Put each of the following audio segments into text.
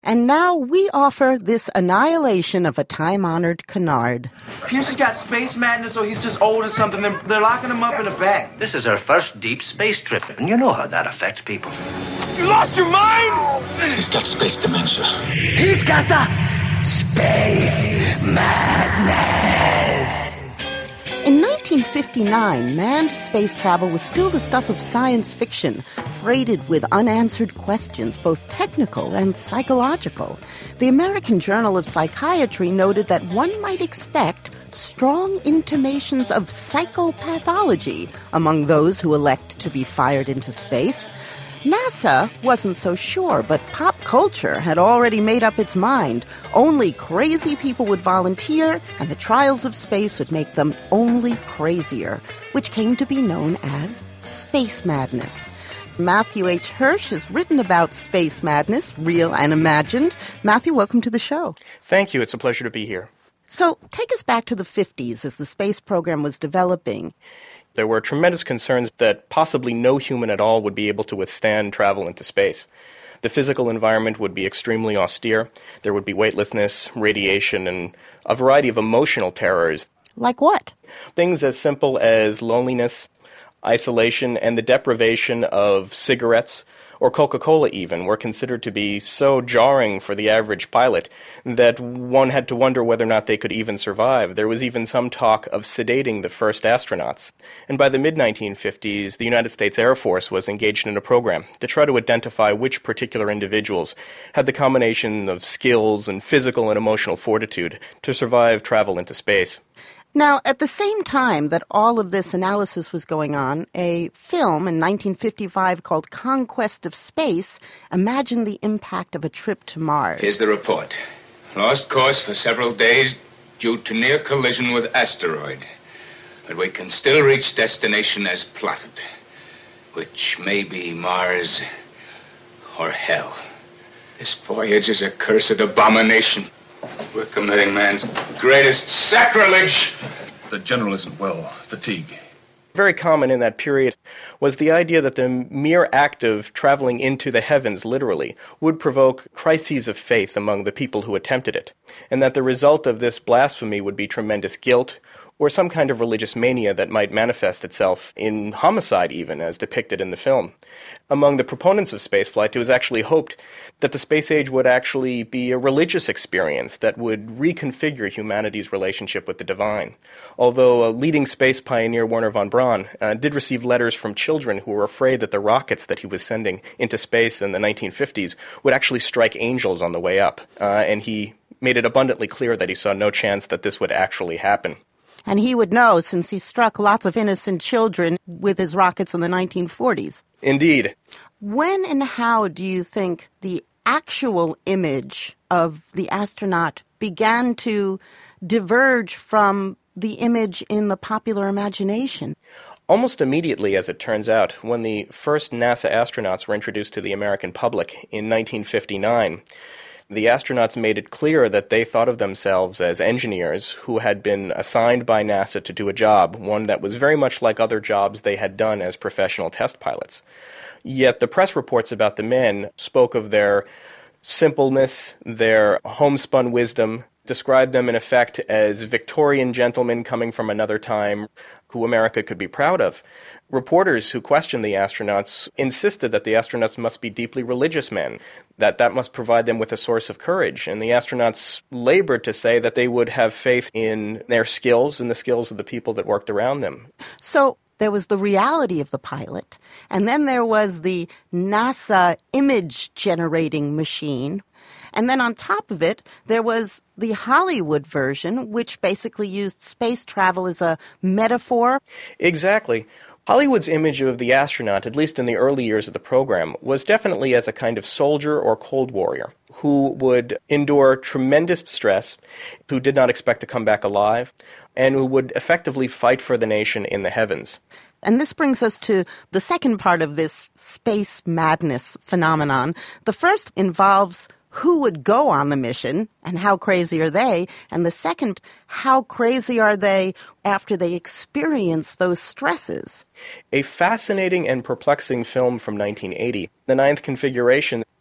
And now we offer this annihilation of a time-honored canard. Pierce has got space madness, or he's just old or something. They're locking him up in a bag. This is our first deep space trip, and you know how that affects people. You lost your mind? He's got space dementia. He's got the space madness. In 1959, manned space travel was still the stuff of science fiction, freighted with unanswered questions, both technical and psychological. The American Journal of Psychiatry noted that one might expect strong intimations of psychopathology among those who elect to be fired into space. NASA wasn't so sure, but pop culture had already made up its mind. Only crazy people would volunteer, and the trials of space would make them only crazier, which came to be known as space madness. Matthew H. Hirsch has written about space madness, real and imagined. Matthew, welcome to the show. Thank you. It's a pleasure to be here. So take us back to the 50s as the space program was developing. There were tremendous concerns that possibly no human at all would be able to withstand travel into space. The physical environment would be extremely austere. There would be weightlessness, radiation, and a variety of emotional terrors. Like what? Things as simple as loneliness, isolation, and the deprivation of cigarettes, or Coca-Cola even, were considered to be so jarring for the average pilot that one had to wonder whether or not they could even survive. There was even some talk of sedating the first astronauts. And by the mid-1950s, the United States Air Force was engaged in a program to try to identify which particular individuals had the combination of skills and physical and emotional fortitude to survive travel into space. Now, at the same time that all of this analysis was going on, a film in 1955 called Conquest of Space imagined the impact of a trip to Mars. Here's the report. Lost course for several days due to near collision with asteroid. But we can still reach destination as plotted, which may be Mars or hell. This voyage is a cursed abomination. We're committing man's greatest sacrilege. The general isn't well. Fatigue. Very common in that period was the idea that the mere act of traveling into the heavens, literally, would provoke crises of faith among the people who attempted it, and that the result of this blasphemy would be tremendous guilt, or some kind of religious mania that might manifest itself in homicide even, as depicted in the film. Among the proponents of spaceflight, it was actually hoped that the space age would actually be a religious experience that would reconfigure humanity's relationship with the divine. Although a leading space pioneer, Wernher von Braun, did receive letters from children who were afraid that the rockets that he was sending into space in the 1950s would actually strike angels on the way up, and he made it abundantly clear that he saw no chance that this would actually happen. And he would know, since he struck lots of innocent children with his rockets in the 1940s. Indeed. When and how do you think the actual image of the astronaut began to diverge from the image in the popular imagination? Almost immediately, as it turns out, when the first NASA astronauts were introduced to the American public in 1959, the astronauts made it clear that they thought of themselves as engineers who had been assigned by NASA to do a job, one that was very much like other jobs they had done as professional test pilots. Yet the press reports about the men spoke of their simpleness, their homespun wisdom, described them in effect as Victorian gentlemen coming from another time who America could be proud of. Reporters who questioned the astronauts insisted that the astronauts must be deeply religious men, that must provide them with a source of courage, and the astronauts labored to say that they would have faith in their skills and the skills of the people that worked around them. So there was the reality of the pilot, and then there was the NASA image-generating machine, and then on top of it, there was the Hollywood version, which basically used space travel as a metaphor. Exactly. Hollywood's image of the astronaut, at least in the early years of the program, was definitely as a kind of soldier or cold warrior who would endure tremendous stress, who did not expect to come back alive, and who would effectively fight for the nation in the heavens. And this brings us to the second part of this space madness phenomenon. The first involves who would go on the mission and how crazy are they? And the second, how crazy are they after they experience those stresses? A fascinating and perplexing film from 1980, The Ninth Configuration,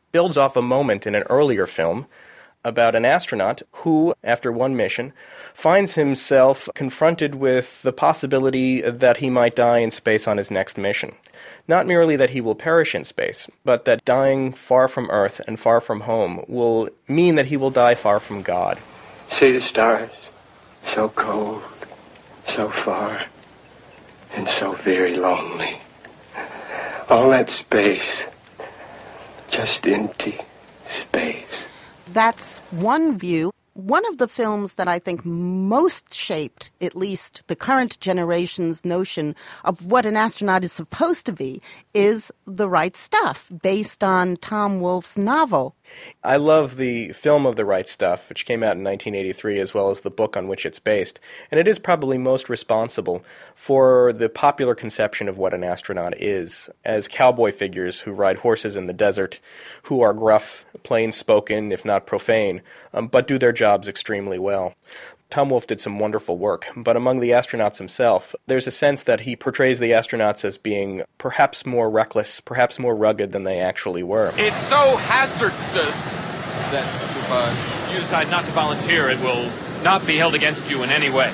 builds off a moment in an earlier film about an astronaut who, after one mission, finds himself confronted with the possibility that he might die in space on his next mission. Not merely that he will perish in space, but that dying far from Earth and far from home will mean that he will die far from God. See the stars, so cold, so far, and so very lonely. All that space, just empty space. That's one view. One of the films that I think most shaped, at least the current generation's notion of what an astronaut is supposed to be, is The Right Stuff, based on Tom Wolfe's novel. I love the film of The Right Stuff, which came out in 1983, as well as the book on which it's based. And it is probably most responsible for the popular conception of what an astronaut is, as cowboy figures who ride horses in the desert, who are gruff, plain-spoken, if not profane, but do their jobs extremely well. Tom Wolfe did some wonderful work, but among the astronauts himself, there's a sense that he portrays the astronauts as being perhaps more reckless, perhaps more rugged than they actually were. It's so hazardous that if you decide not to volunteer, it will not be held against you in any way.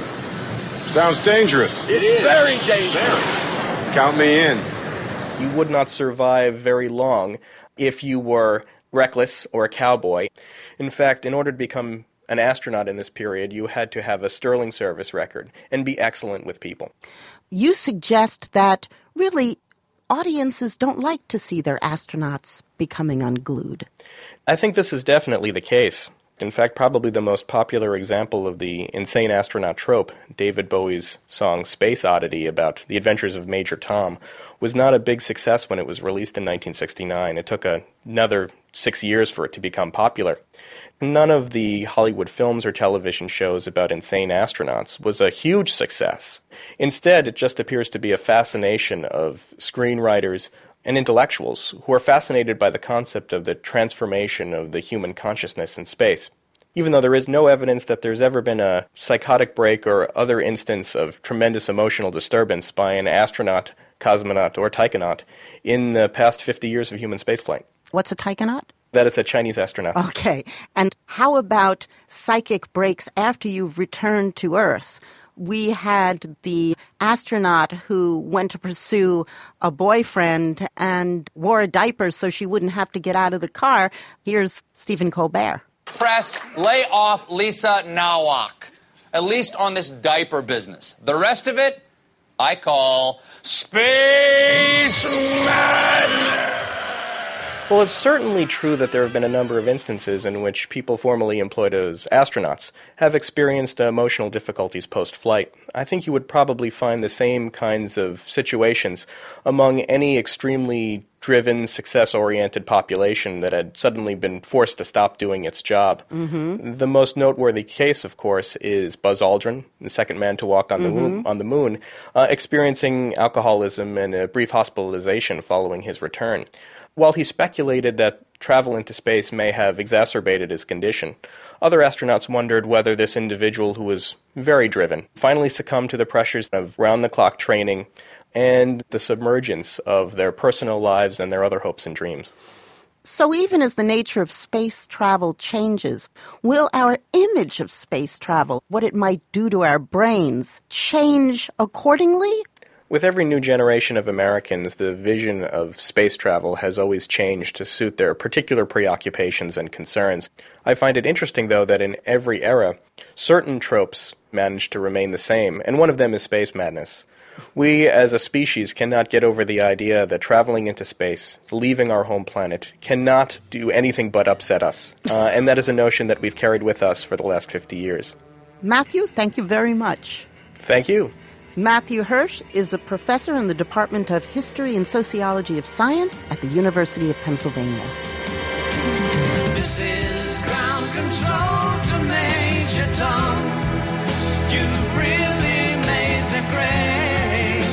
Sounds dangerous. It is. Very dangerous. Count me in. You would not survive very long if you were reckless or a cowboy. In fact, in order to become an astronaut in this period, you had to have a sterling service record and be excellent with people. You suggest that really audiences don't like to see their astronauts becoming unglued. I think this is definitely the case. In fact, probably the most popular example of the insane astronaut trope, David Bowie's song Space Oddity about the adventures of Major Tom, was not a big success when it was released in 1969. It took another 6 years for it to become popular. None of the Hollywood films or television shows about insane astronauts was a huge success. Instead, it just appears to be a fascination of screenwriters and intellectuals who are fascinated by the concept of the transformation of the human consciousness in space. Even though there is no evidence that there's ever been a psychotic break or other instance of tremendous emotional disturbance by an astronaut, cosmonaut, or taikonaut in the past 50 years of human spaceflight. What's a taikonaut? That is a Chinese astronaut. Okay. And how about psychic breaks after you've returned to Earth? We had the astronaut who went to pursue a boyfriend and wore a diaper so she wouldn't have to get out of the car. Here's Stephen Colbert. Press, lay off Lisa Nowak, at least on this diaper business. The rest of it, I call Space Madness. Well, it's certainly true that there have been a number of instances in which people formerly employed as astronauts have experienced emotional difficulties post-flight. I think you would probably find the same kinds of situations among any extremely driven, success-oriented population that had suddenly been forced to stop doing its job. Mm-hmm. The most noteworthy case, of course, is Buzz Aldrin, the second man to walk on the moon, experiencing alcoholism and a brief hospitalization following his return. While he speculated that travel into space may have exacerbated his condition, other astronauts wondered whether this individual, who was very driven, finally succumbed to the pressures of round-the-clock training and the submergence of their personal lives and their other hopes and dreams. So even as the nature of space travel changes, will our image of space travel, what it might do to our brains, change accordingly? With every new generation of Americans, the vision of space travel has always changed to suit their particular preoccupations and concerns. I find it interesting, though, that in every era, certain tropes manage to remain the same, and one of them is space madness. We, as a species, cannot get over the idea that traveling into space, leaving our home planet, cannot do anything but upset us, and that is a notion that we've carried with us for the last 50 years. Matthew, thank you very much. Thank you. Matthew Hirsch is a professor in the Department of History and Sociology of Science at the University of Pennsylvania. This is ground control to Major Tom. You've really made the grade.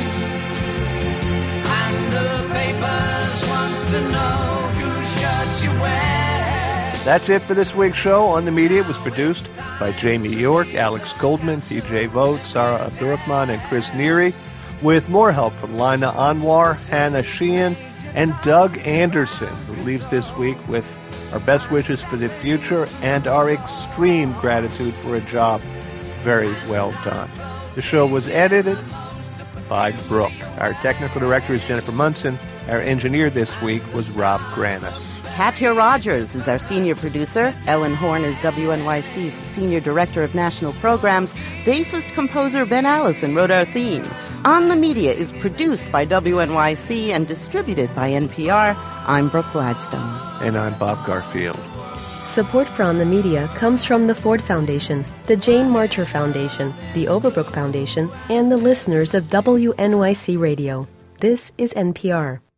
And the papers want to know whose shirt you wear. That's it for this week's show. On the Media was produced by Jamie York, Alex Goldman, TJ Vogt, Sarah Abdurrahman, and Chris Neary. with more help from Lina Anwar, Hannah Sheehan, and Doug Anderson, who leaves this week with our best wishes for the future and our extreme gratitude for a job very well done. The show was edited by Brooke. Our technical director is Jennifer Munson. Our engineer this week was Rob Granis. Katya Rogers is our senior producer. Ellen Horn is WNYC's senior director of national programs. Bassist-composer Ben Allison wrote our theme. On the Media is produced by WNYC and distributed by NPR. I'm Brooke Gladstone. And I'm Bob Garfield. Support for On the Media comes from the Ford Foundation, the Jane Marcher Foundation, the Overbrook Foundation, and the listeners of WNYC Radio. This is NPR.